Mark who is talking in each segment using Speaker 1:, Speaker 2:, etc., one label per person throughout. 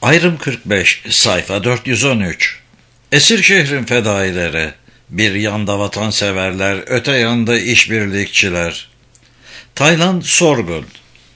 Speaker 1: Ayrım 45, sayfa 413. Esir şehrin fedaileri, bir yanda vatanseverler, öte yanda işbirlikçiler. Taylan Sorgun.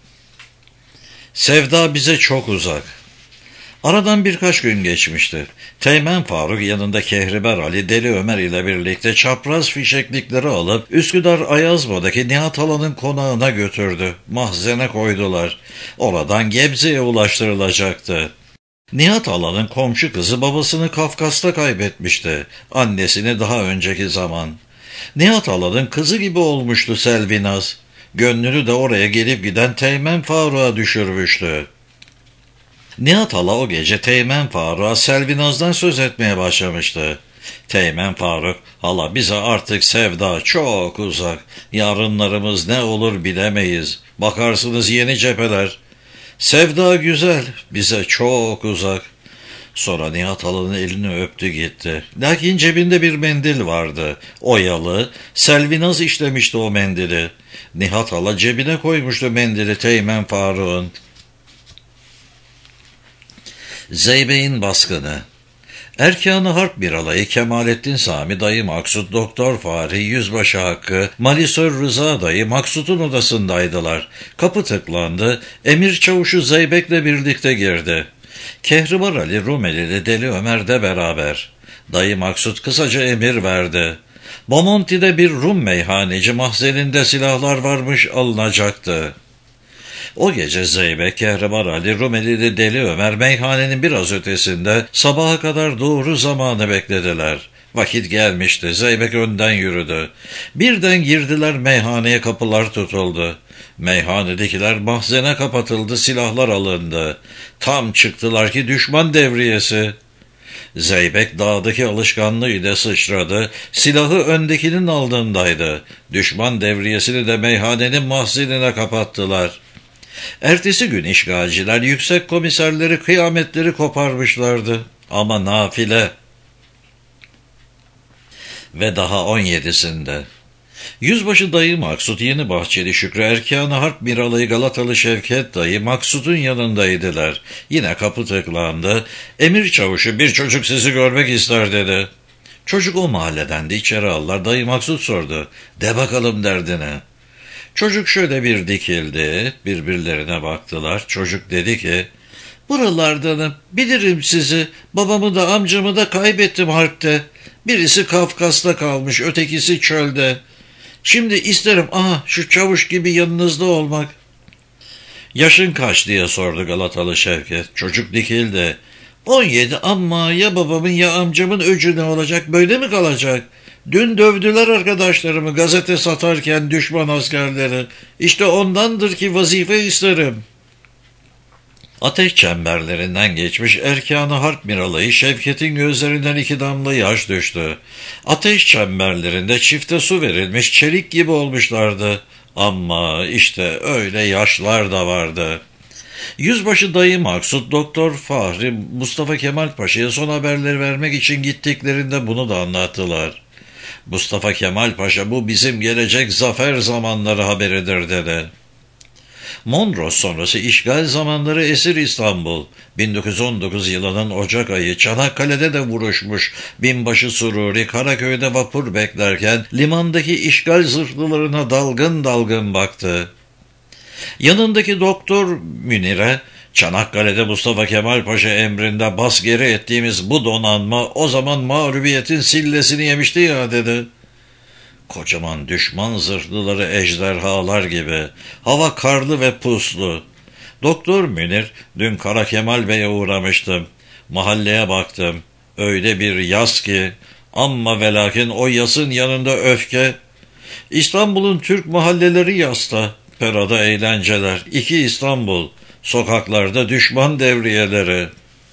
Speaker 1: Sevda bize çok uzak. Aradan birkaç gün geçmişti. Teğmen Faruk yanında Kehribar Ali, Deli Ömer ile birlikte çapraz fişeklikleri alıp Üsküdar Ayazma'daki Nihat Alan'ın konağına götürdü. Mahzene koydular. Oradan Gebze'ye ulaştırılacaktı. Nihat Alan'ın komşu kızı babasını Kafkas'ta kaybetmişti. Annesini daha önceki zaman. Nihat Alan'ın kızı gibi olmuştu Selvinaz. Gönlünü de oraya gelip giden Teğmen Faruk'a düşürmüştü. Nihat Ala o gece Teğmen Faruk'a Selvinaz'dan söz etmeye başlamıştı. Teğmen Faruk, hala bize artık sevda çok uzak. Yarınlarımız ne olur bilemeyiz. Bakarsınız yeni cepheler. Sevda güzel, bize çok uzak. Sonra Nihat Ala'nın elini öptü gitti. Lakin cebinde bir mendil vardı. Oyalı, Selvinaz işlemişti o mendili. Nihat Ala cebine koymuştu mendili Teğmen Faruk'un. Zeybek'in baskını. Erkan-ı Harp bir alayı Kemalettin Sami dayı Maksut, Doktor Fahri, Yüzbaşı Hakkı, Malisör Rıza dayı Maksut'un odasındaydılar. Kapı tıklandı. Emir çavuşu Zeybek'le birlikte girdi. Kehribar Ali, Rumeli ile Deli Ömer de beraber. Dayı Maksut kısaca emir verdi. Bomonti'de bir Rum meyhaneci mahzeninde silahlar varmış, alınacaktı. O gece Zeybek, Kehribar Ali, Rumeli'li Deli Ömer meyhanenin biraz ötesinde sabaha kadar doğru zamanı beklediler. Vakit gelmişti. Zeybek önden yürüdü. Birden girdiler meyhaneye, kapılar tutuldu. Meyhanedekiler mahzene kapatıldı, silahlar alındı. Tam çıktılar ki düşman devriyesi. Zeybek dağdaki alışkanlığıyla sıçradı. Silahı öndekinin aldığındaydı. Düşman devriyesini de meyhanenin mahzenine kapattılar. Ertesi gün işgalciler yüksek komiserleri kıyametleri koparmışlardı. Ama nafile. Ve daha 17'sinde. Yüzbaşı dayı Maksut, Yeni Bahçeli Şükrü, Erkan-ı Harp Miralayı Galatalı Şevket dayı Maksut'un yanındaydılar. Yine kapı tıklandı. Emir çavuşu, bir çocuk sizi görmek ister dedi. Çocuk o mahalleden de, içeri aldılar. Dayı Maksut sordu. De bakalım derdine. Çocuk şöyle bir dikildi, birbirlerine baktılar. Çocuk dedi ki, buralardanım, bilirim sizi, babamı da amcamı da kaybettim harpte. Birisi Kafkas'ta kalmış, ötekisi çölde. Şimdi isterim şu çavuş gibi yanınızda olmak. Yaşın kaç diye sordu Galatalı Şevket. Çocuk dikildi. 17, ama ya babamın ya amcamın öcü ne olacak, böyle mi kalacak? Dün dövdüler arkadaşlarımı gazete satarken düşman askerleri. İşte ondandır ki vazife isterim. Ateş çemberlerinden geçmiş Erkan-ı Harp Miralayı Şevket'in gözlerinden 2 damla yaş düştü. Ateş çemberlerinde çifte su verilmiş, çelik gibi olmuşlardı. Ama işte öyle yaşlar da vardı. Yüzbaşı dayı Maksut, Doktor Fahri, Mustafa Kemal Paşa'ya son haberleri vermek için gittiklerinde bunu da anlattılar. Mustafa Kemal Paşa, bu bizim gelecek zafer zamanları haberidir dedi. Mondros sonrası işgal zamanları esir İstanbul. 1919 yılının Ocak ayı Çanakkale'de de vuruşmuş. Binbaşı Sururi Karaköy'de vapur beklerken limandaki işgal zırhlılarına dalgın dalgın baktı. Yanındaki Doktor Münir'e, Çanakkale'de Mustafa Kemal Paşa emrinde bas geri ettiğimiz bu donanma o zaman mağlubiyetin sillesini yemişti ya dedi. Kocaman düşman zırhlıları ejderhalar gibi. Hava karlı ve puslu. Doktor Münir, dün Kara Kemal Bey'e uğramıştım. Mahalleye baktım. Öyle bir yas ki, amma ve lakin o yasın yanında öfke. İstanbul'un Türk mahalleleri yasta. Perada eğlenceler. 2 İstanbul. Sokaklarda düşman devriyeleri.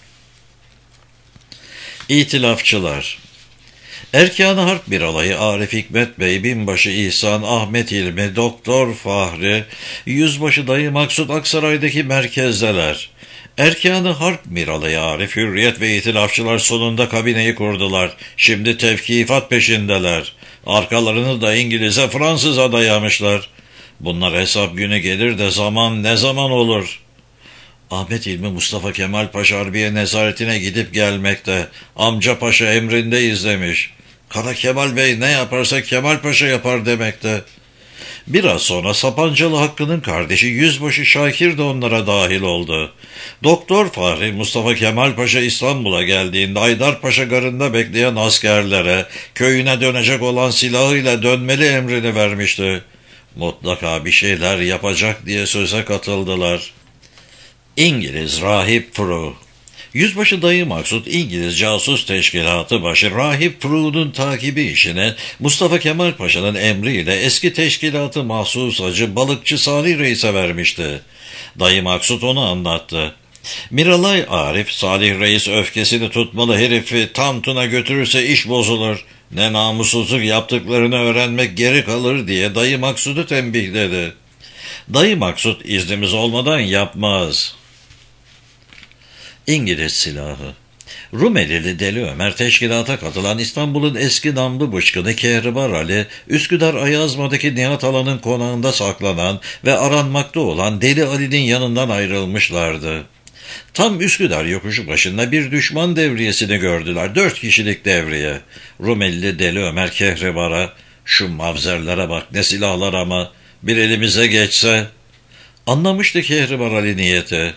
Speaker 1: İtilafçılar. Erkan-ı Harp bir alayı Arif Hikmet Bey, Binbaşı İhsan, Ahmet İlmi, Doktor Fahri, Yüzbaşı dayı Maksut Aksaray'daki merkezdeler. Erkan-ı Harp bir alayı Arif, Hürriyet ve İtilafçılar sonunda kabineyi kurdular. Şimdi tevkifat peşindeler. Arkalarını da İngiliz'e, Fransız'a dayamışlar. Bunlar hesap günü gelir de zaman ne zaman olur? Ahmet İlmi Mustafa Kemal Paşa Harbiye nezaretine gidip gelmekte. Amca Paşa emrindeyiz demiş. Kara Kemal Bey ne yaparsa Kemal Paşa yapar demekte. Biraz sonra Sapancalı Hakkı'nın kardeşi Yüzbaşı Şakir de onlara dahil oldu. Doktor Fahri Mustafa Kemal Paşa İstanbul'a geldiğinde Haydarpaşa garında bekleyen askerlere köyüne dönecek olan silahıyla dönmeli emrini vermişti. Mutlaka bir şeyler yapacak diye söze katıldılar. İngiliz Rahip Fru. Yüzbaşı Dayı Maksut İngiliz casus teşkilatı başı Rahip Fru'nun takibi işine Mustafa Kemal Paşa'nın emriyle eski teşkilatı mahsus acı balıkçı Salih Reis'e vermişti. Dayı Maksut onu anlattı. Miralay Arif, Salih Reis öfkesini tutmalı herifi tam tuna götürürse iş bozulur. Ne namussuzluk yaptıklarını öğrenmek geri kalır diye Dayı Maksut'u tembihledi. Dayı Maksut iznimiz olmadan yapmaz. İngiliz silahı. Rumelili Deli Ömer teşkilata katılan İstanbul'un eski namlı bıçkını Kehribar Ali, Üsküdar Ayazma'daki Nihat Alan'ın konağında saklanan ve aranmakta olan Deli Ali'nin yanından ayrılmışlardı. Tam Üsküdar yokuşu başında bir düşman devriyesini gördüler. 4 kişilik devriye. Rumelili Deli Ömer Kehribar'a, şu mavzerlere bak ne silahlar ama bir elimize geçse. Anlamıştı Kehribar Ali niyeti.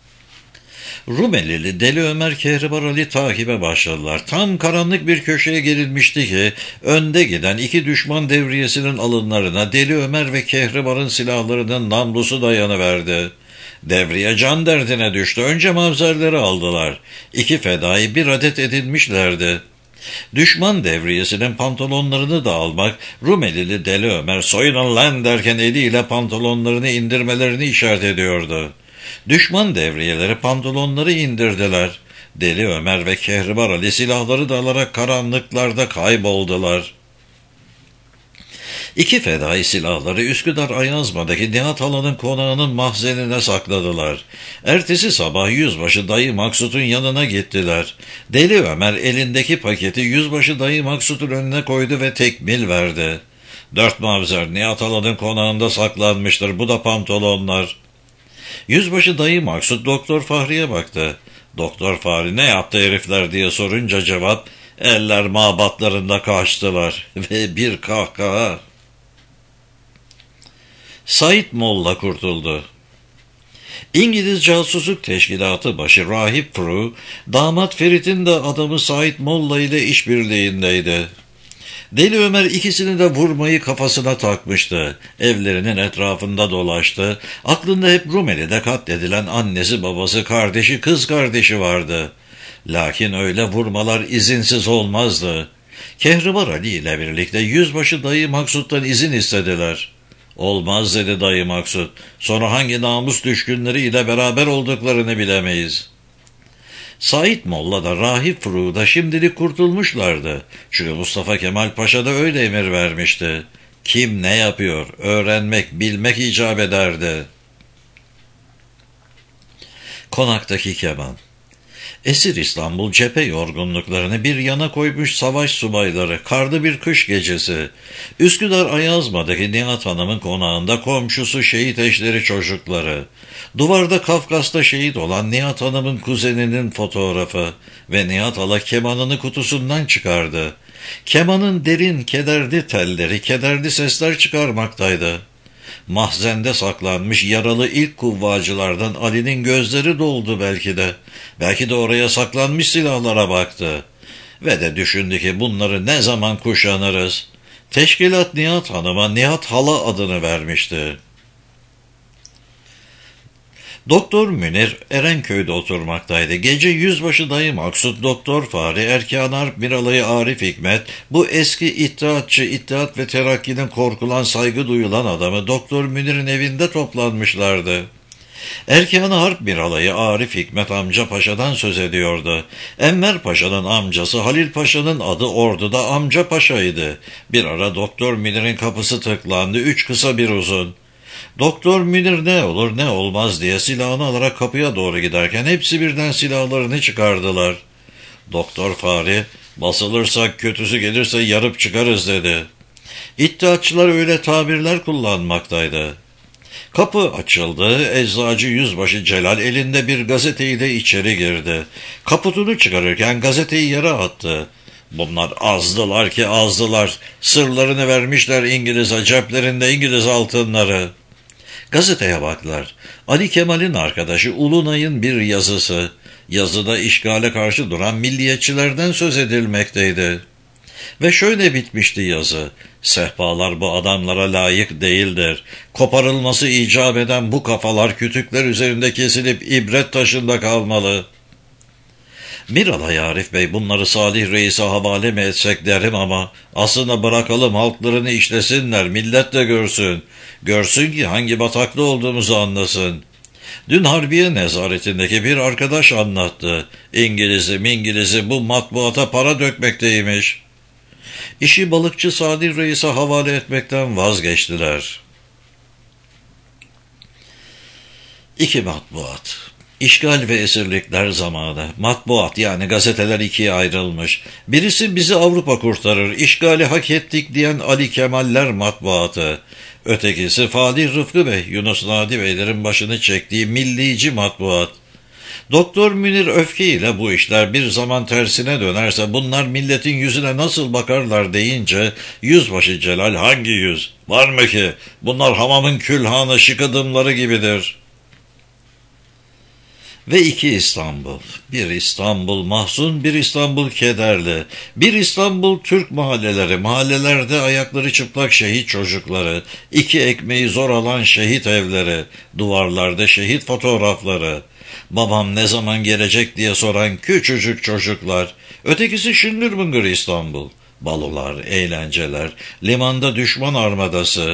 Speaker 1: Rumelili Deli Ömer Kehribar Ali takibe başladılar. Tam karanlık bir köşeye gelinmişti ki önde giden 2 düşman devriyesinin alınlarına Deli Ömer ve Kehribar'ın silahlarının namlusu dayanıverdi. Devriye can derdine düştü. Önce mavzerleri aldılar. 2 fedai bir adet edinmişlerdi. Düşman devriyesinin pantolonlarını da almak, Rumelili Deli Ömer soyunun lan derken eliyle pantolonlarını indirmelerini işaret ediyordu. Düşman devriyeleri pantolonları indirdiler. Deli Ömer ve Kehribar Ali silahları da alarak karanlıklarda kayboldular. 2 fedai silahları Üsküdar Ayazma'daki Nihat Alan'ın konağının mahzenine sakladılar. Ertesi sabah Yüzbaşı Dayı Maksut'un yanına gittiler. Deli Ömer elindeki paketi Yüzbaşı Dayı Maksut'un önüne koydu ve tekmil verdi. 4 mavzer Nihat Alan'ın konağında saklanmıştır, bu da pantolonlar. Yüzbaşı Dayı Maksut Doktor Fahri'ye baktı. Doktor Fahri ne yaptı herifler diye sorunca cevap, eller mabatlarında kaçtılar ve bir kahkaha. Said Molla kurtuldu. İngiliz casusluk teşkilatı başı Rahip Fru, damat Ferit'in de adamı Said Molla ile işbirliğindeydi. Deli Ömer ikisini de vurmayı kafasına takmıştı. Evlerinin etrafında dolaştı. Aklında hep Rumeli'de katledilen annesi, babası, kardeşi, kız kardeşi vardı. Lakin öyle vurmalar izinsiz olmazdı. Kehribar Ali ile birlikte Yüzbaşı Dayı Maksut'tan izin istediler. Olmaz dedi Dayı Maksut. Sonra hangi namus düşkünleri beraber olduklarını bilemeyiz. Said Molla da Rahip Fru da şimdilik kurtulmuşlardı. Çünkü Mustafa Kemal Paşa da öyle emir vermişti. Kim ne yapıyor öğrenmek, bilmek icap ederdi. Konaktaki keman. Esir İstanbul cephe yorgunluklarını bir yana koymuş savaş subayları, karlı bir kış gecesi. Üsküdar Ayazma'daki Nihat Hanım'ın konağında komşusu şehit eşleri çocukları. Duvarda Kafkas'ta şehit olan Nihat Hanım'ın kuzeninin fotoğrafı ve Nihat Hala kemanını kutusundan çıkardı. Kemanın derin, kederli telleri, kederli sesler çıkarmaktaydı. Mahzende saklanmış yaralı ilk kuvvacılardan Ali'nin gözleri doldu belki de. Belki de oraya saklanmış silahlara baktı. Ve de düşündü ki bunları ne zaman kuşanırız? Teşkilat Nihat Hanım'a Nihat Hala adını vermişti. Doktor Münir Erenköy'de oturmaktaydı. Gece Yüzbaşı Dayı Maksut, Doktor Fahri, Erkan Harp Miralayı Arif Hikmet, bu eski İttihatçı, İttihat ve Terakki'nin korkulan, saygı duyulan adamı Doktor Münir'in evinde toplanmışlardı. Erkan Harp Miralayı Arif Hikmet amca Paşa'dan söz ediyordu. Enver Paşa'nın amcası Halil Paşa'nın adı orduda amca Paşa'ydı. Bir ara Doktor Münir'in kapısı tıklandı, 3 kısa bir uzun. Doktor Münir ne olur ne olmaz diye silahını alarak kapıya doğru giderken hepsi birden silahlarını çıkardılar. Doktor Fahri, basılırsak kötüsü gelirse yarıp çıkarız dedi. İttihatçılar öyle tabirler kullanmaktaydı. Kapı açıldı, eczacı yüzbaşı Celal elinde bir gazeteyle içeri girdi. Kaputunu çıkarırken gazeteyi yere attı. Bunlar azdılar ki azdılar, sırlarını vermişler İngiliz'e, ceplerinde İngiliz altınları. Gazeteye baktılar. Ali Kemal'in arkadaşı Ulunay'ın bir yazısı. Yazıda işgale karşı duran milliyetçilerden söz edilmekteydi. Ve şöyle bitmişti yazı: sehpalar bu adamlara layık değildir. Koparılması icap eden bu kafalar kütükler üzerinde kesilip ibret taşında kalmalı. Miralay Arif Bey, bunları Salih Reis'e havale mi etsek derim ama aslında bırakalım, halklarını işlesinler, millet de görsün. Görsün ki hangi bataklı olduğumuzu anlasın. Dün Harbiye nezaretindeki bir arkadaş anlattı. İngiliz'i bu matbuata para dökmekteymiş. İşi balıkçı Salih Reis'e havale etmekten vazgeçtiler. 2 matbuat. İşgal ve esirlikler zamanı. Matbuat yani gazeteler ikiye ayrılmış. Birisi bizi Avrupa kurtarır, işgali hak ettik diyen Ali Kemaller matbuatı. Ötekisi Fatih Rıfkı Bey, Yunus Nadi Beylerin başını çektiği millici matbuat. Doktor Münir Öfke ile bu işler bir zaman tersine dönerse bunlar milletin yüzüne nasıl bakarlar deyince yüzbaşı Celal, hangi yüz? Var mı ki? Bunlar hamamın külhanı şıkıdımları gibidir. Ve 2 İstanbul. Bir İstanbul mahzun, bir İstanbul kederli. Bir İstanbul Türk mahalleleri, mahallelerde ayakları çıplak şehit çocukları, 2 ekmeği zor alan şehit evleri, duvarlarda şehit fotoğrafları. Babam ne zaman gelecek diye soran küçücük çocuklar. Ötekisi şıngır bıngır İstanbul. Balolar, eğlenceler, limanda düşman armadası.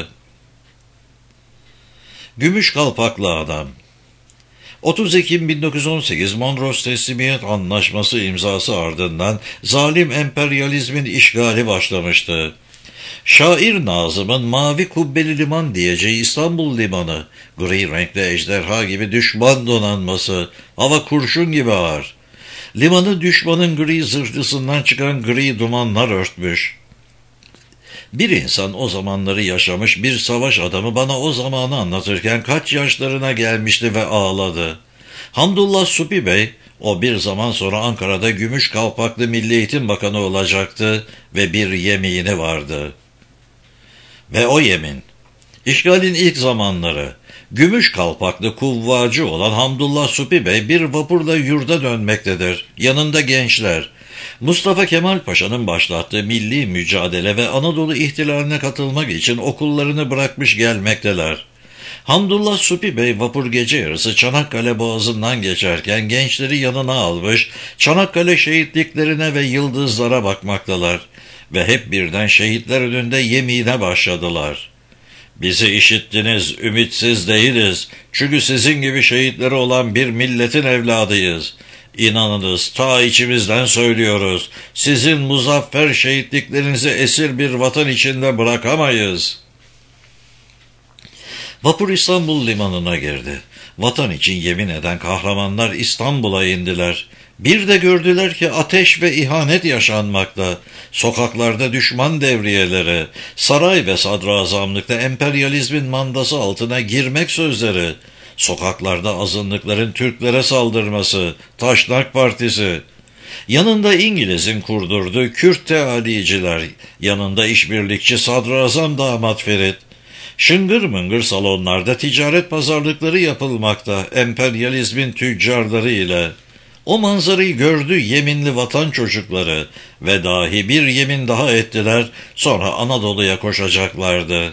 Speaker 1: Gümüş kalpaklı adam. 30 Ekim 1918 Mondros Teslimiyet Anlaşması imzası ardından zalim emperyalizmin işgali başlamıştı. Şair Nazım'ın mavi kubbeli liman diyeceği İstanbul limanı, gri renkli ejderha gibi düşman donanması, hava kurşun gibi ağır. Limanı düşmanın gri zırhlısından çıkan gri dumanlar örtmüş. Bir insan o zamanları yaşamış bir savaş adamı bana o zamanı anlatırken kaç yaşlarına gelmişti ve ağladı. Hamdullah Supi Bey, o bir zaman sonra Ankara'da gümüş kalpaklı Milli Eğitim Bakanı olacaktı ve bir yemini vardı. Ve o yemin, işgalin ilk zamanları, gümüş kalpaklı kuvvacı olan Hamdullah Supi Bey bir vapurla yurda dönmektedir. Yanında gençler. Mustafa Kemal Paşa'nın başlattığı milli mücadele ve Anadolu ihtilaline katılmak için okullarını bırakmış gelmekteler. Hamdullah Supi Bey vapur gece yarısı Çanakkale Boğazı'ndan geçerken gençleri yanına almış, Çanakkale şehitliklerine ve yıldızlara bakmaktalar ve hep birden şehitler önünde yemine başladılar. Bizi işittiniz, ümitsiz değiliz. Çünkü sizin gibi şehitleri olan bir milletin evladıyız. İnanınız, ta içimizden söylüyoruz. Sizin muzaffer şehitliklerinizi esir bir vatan içinde bırakamayız. Vapur İstanbul limanına girdi. Vatan için yemin eden kahramanlar İstanbul'a indiler. Bir de gördüler ki ateş ve ihanet yaşanmakta. Sokaklarda düşman devriyeleri, saray ve sadrazamlıkta emperyalizmin mandası altına girmek sözleri, sokaklarda azınlıkların Türklere saldırması, Taşnak Partisi, yanında İngiliz'in kurdurduğu Kürt tealiciler, yanında işbirlikçi sadrazam damat Ferit, şıngır mıngır salonlarda ticaret pazarlıkları yapılmakta emperyalizmin tüccarları ile. O manzarayı gördü yeminli vatan çocukları ve dahi bir yemin daha ettiler, sonra Anadolu'ya koşacaklardı.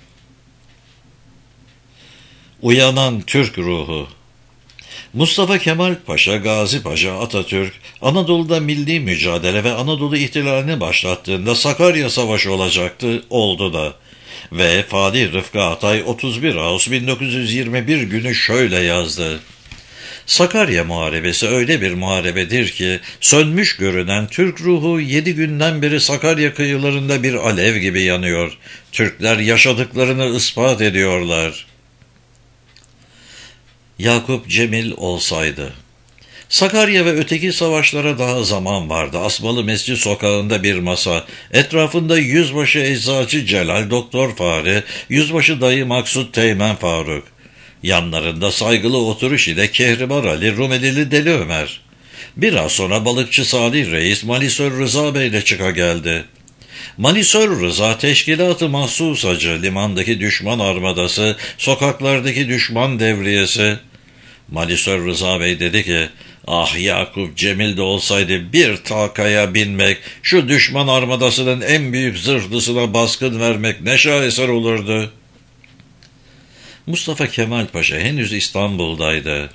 Speaker 1: Uyanan Türk ruhu. Mustafa Kemal Paşa, Gazi Paşa, Atatürk, Anadolu'da milli mücadele ve Anadolu ihtilalini başlattığında Sakarya Savaşı olacaktı, oldu da. Ve Fatih Rıfkı Atay 31 Ağustos 1921 günü şöyle yazdı. Sakarya Muharebesi öyle bir muharebedir ki, sönmüş görünen Türk ruhu 7 günden beri Sakarya kıyılarında bir alev gibi yanıyor. Türkler yaşadıklarını ispat ediyorlar. Yakup Cemil olsaydı. Sakarya ve öteki savaşlara daha zaman vardı. Asmalı Mescid sokağında bir masa, etrafında Yüzbaşı Eczacı Celal, Doktor Fare, Yüzbaşı Dayı Maksut, Teğmen Faruk. Yanlarında saygılı oturuş ile Kehribar Ali, Rumelili Deli Ömer. Biraz sonra balıkçı Salih Reis, Manisör Rıza Bey ile çıka geldi. Manisör Rıza, teşkilat-ı mahsusacı, limandaki düşman armadası, sokaklardaki düşman devriyesi. Manisör Rıza Bey dedi ki, ah Yakup Cemil de olsaydı bir takaya binmek, şu düşman armadasının en büyük zırhlısına baskın vermek ne şaheser olurdu. Mustafa Kemal Paşa henüz İstanbul'daydı.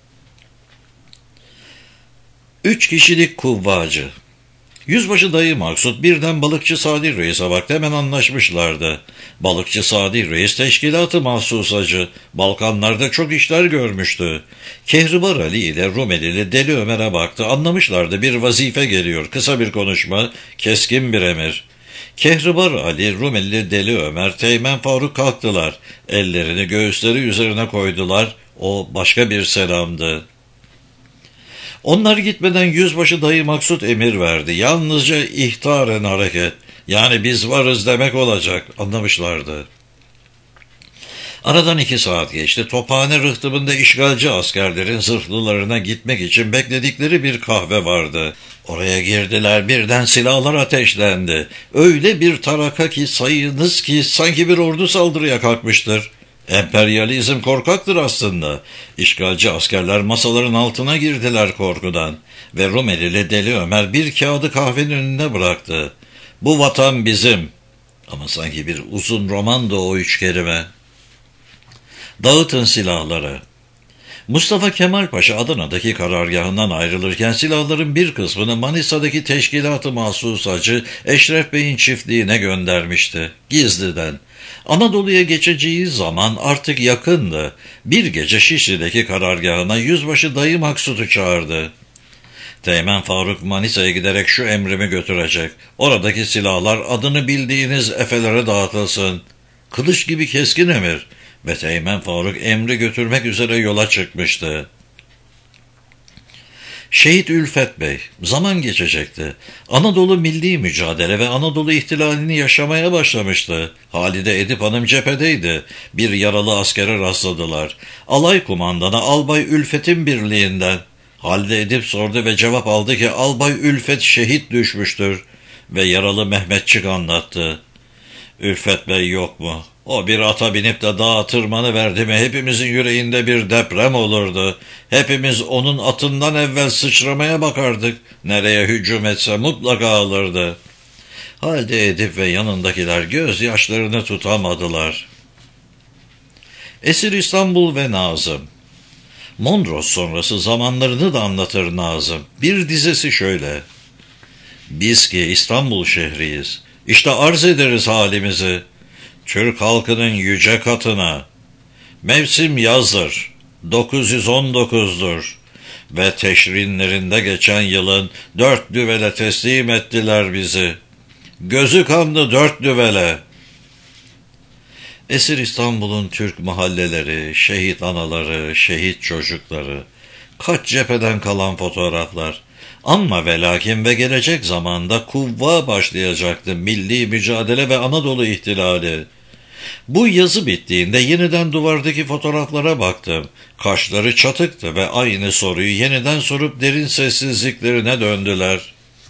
Speaker 1: 3 kişilik kuvvacı. Yüzbaşı Dayı Maksut birden balıkçı Sadi Reis'e baktı, hemen anlaşmışlardı. Balıkçı Sadi Reis teşkilat-ı mahsusacı, Balkanlarda çok işler görmüştü. Kehribar Ali ile Rumelili Deli Ömer'e baktı, anlamışlardı, bir vazife geliyor, kısa bir konuşma, keskin bir emir. Kehribar Ali, Rumelili Deli Ömer, Teğmen Faruk kalktılar, ellerini göğüsleri üzerine koydular, o başka bir selamdı. Onlar gitmeden Yüzbaşı Dayı Maksut emir verdi. Yalnızca ihtaren hareket, yani biz varız demek olacak, anlamışlardı. Aradan 2 saat geçti. Tophane rıhtımında işgalci askerlerin zırhlılarına gitmek için bekledikleri bir kahve vardı. Oraya girdiler, birden silahlar ateşlendi. Öyle bir taraka ki, sayınız ki sanki bir ordu saldırıya kalkmıştır. Emperyalizm korkaktır aslında. İşgalci askerler masaların altına girdiler korkudan ve Rumelili Deli Ömer bir kağıdı kahvenin önüne bıraktı. Bu vatan bizim. Ama sanki bir uzun romandı o 3 kelime. Dağıtın silahları. Mustafa Kemal Paşa Adana'daki karargahından ayrılırken silahların bir kısmını Manisa'daki teşkilat-ı mahsusacı Eşref Bey'in çiftliğine göndermişti. Gizliden. Anadolu'ya geçeceği zaman artık yakındı. Bir gece Şişli'deki karargahına Yüzbaşı Dayı Maksut'u çağırdı. Teğmen Faruk Manisa'ya giderek şu emrimi götürecek. Oradaki silahlar adını bildiğiniz efelere dağıtılsın. Kılıç gibi keskin emir. Ve Teğmen Faruk emri götürmek üzere yola çıkmıştı. Şehit Ülfet Bey, zaman geçecekti. Anadolu milli mücadele ve Anadolu ihtilalini yaşamaya başlamıştı. Halide Edip Hanım cephedeydi. Bir yaralı askere rastladılar. Alay kumandanı Albay Ülfet'in birliğinden. Halide Edip sordu ve cevap aldı ki Albay Ülfet şehit düşmüştür. Ve yaralı Mehmetçik anlattı. Ülfet Bey yok mu? O bir ata binip de dağa tırmanıverdi mi hepimizin yüreğinde bir deprem olurdu. Hepimiz onun atından evvel sıçramaya bakardık. Nereye hücum etse mutlaka alırdı. Halde Edip ve yanındakiler gözyaşlarını tutamadılar. Esir İstanbul ve Nazım. Mondros sonrası zamanlarını da anlatır Nazım. Bir dizesi şöyle. Biz ki İstanbul şehriyiz. İşte arz ederiz halimizi. Türk halkının yüce katına. Mevsim yazdır, 919'dur ve teşrinlerinde geçen yılın 4 düvele teslim ettiler bizi. Gözü kanlı 4 düvele. Esir İstanbul'un Türk mahalleleri, şehit anaları, şehit çocukları, kaç cepheden kalan fotoğraflar. Ama ve lakin ve gelecek zamanda kuvva başlayacaktı milli mücadele ve Anadolu ihtilali. Bu yazı bittiğinde yeniden duvardaki fotoğraflara baktım. Kaşları çatıktı ve aynı soruyu yeniden sorup derin sessizliklerine döndüler.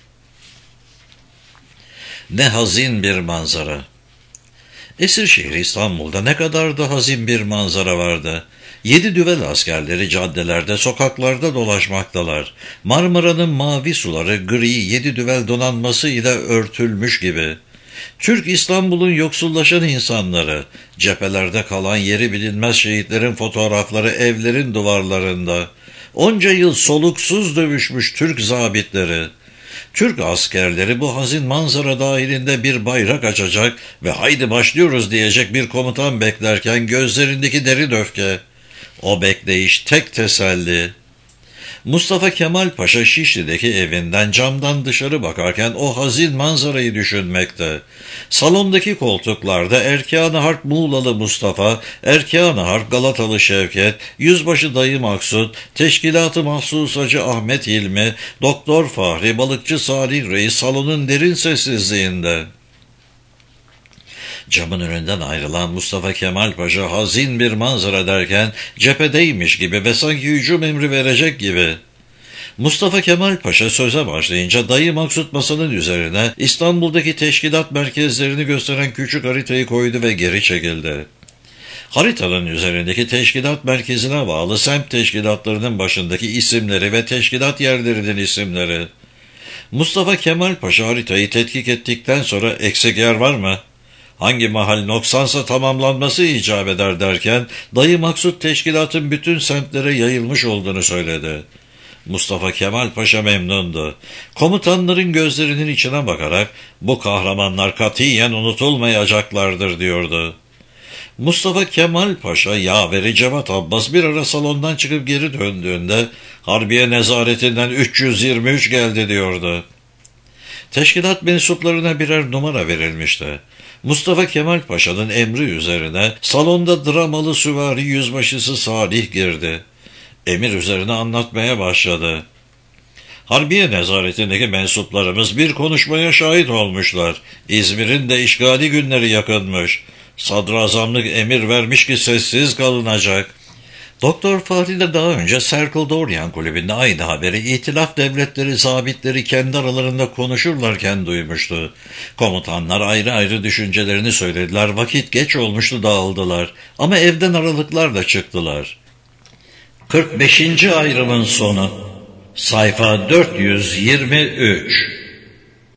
Speaker 1: Ne hazin bir manzara. Esir şehri İstanbul'da ne kadar da hazin bir manzara vardı. 7 düvel askerleri caddelerde, sokaklarda dolaşmaktalar. Marmara'nın mavi suları gri 7 düvel donanması ile örtülmüş gibi. Türk İstanbul'un yoksullaşan insanları, cephelerde kalan yeri bilinmez şehitlerin fotoğrafları evlerin duvarlarında. Onca yıl soluksuz dövüşmüş Türk zabitleri. Türk askerleri bu hazin manzara dahilinde bir bayrak açacak ve haydi başlıyoruz diyecek bir komutan beklerken gözlerindeki derin öfke. O bekleyiş tek teselli. Mustafa Kemal Paşa Şişli'deki evinden camdan dışarı bakarken o hazin manzarayı düşünmekte. Salondaki koltuklarda Erkân-ı Harp Muğlalı Mustafa, Erkân-ı Harp Galatalı Şevket, Yüzbaşı Dayı Maksut, Teşkilat-ı Mahsusacı Ahmet Hilmi, Doktor Fahri, Balıkçı Salih Reis salonun derin sessizliğinde. Camın önünden ayrılan Mustafa Kemal Paşa hazin bir manzara derken cephedeymiş gibi ve sanki hücum emri verecek gibi. Mustafa Kemal Paşa söze başlayınca Dayı Maksut masanın üzerine İstanbul'daki teşkilat merkezlerini gösteren küçük haritayı koydu ve geri çekildi. Haritanın üzerindeki teşkilat merkezine bağlı semt teşkilatlarının başındaki isimleri ve teşkilat yerlerinin isimleri. Mustafa Kemal Paşa haritayı tetkik ettikten sonra eksik yer var mı? Hangi mahal noksansa tamamlanması icap eder derken Dayı Maksut teşkilatın bütün semtlere yayılmış olduğunu söyledi. Mustafa Kemal Paşa memnundu. Komutanların gözlerinin içine bakarak bu kahramanlar katiyen unutulmayacaklardır diyordu. Mustafa Kemal Paşa yaveri Cevat Abbas bir ara salondan çıkıp geri döndüğünde Harbiye Nezaretinden 323 geldi diyordu. Teşkilat mensuplarına birer numara verilmişti. Mustafa Kemal Paşa'nın emri üzerine salonda dramalı süvari yüzbaşısı Salih girdi. Emir üzerine anlatmaya başladı. Harbiye nezaretindeki mensuplarımız bir konuşmaya şahit olmuşlar. İzmir'in de işgali günleri yakınmış. Sadrazamlık emir vermiş ki sessiz kalınacak. Doktor Fahri de daha önce Circle Dorian kulübünde aynı haberi İtilaf devletleri zabitleri kendi aralarında konuşurlarken duymuştu. Komutanlar ayrı ayrı düşüncelerini söylediler. Vakit geç olmuştu, dağıldılar. Ama evden aralıklarla çıktılar. 45. ayrımın sonu. Sayfa 423.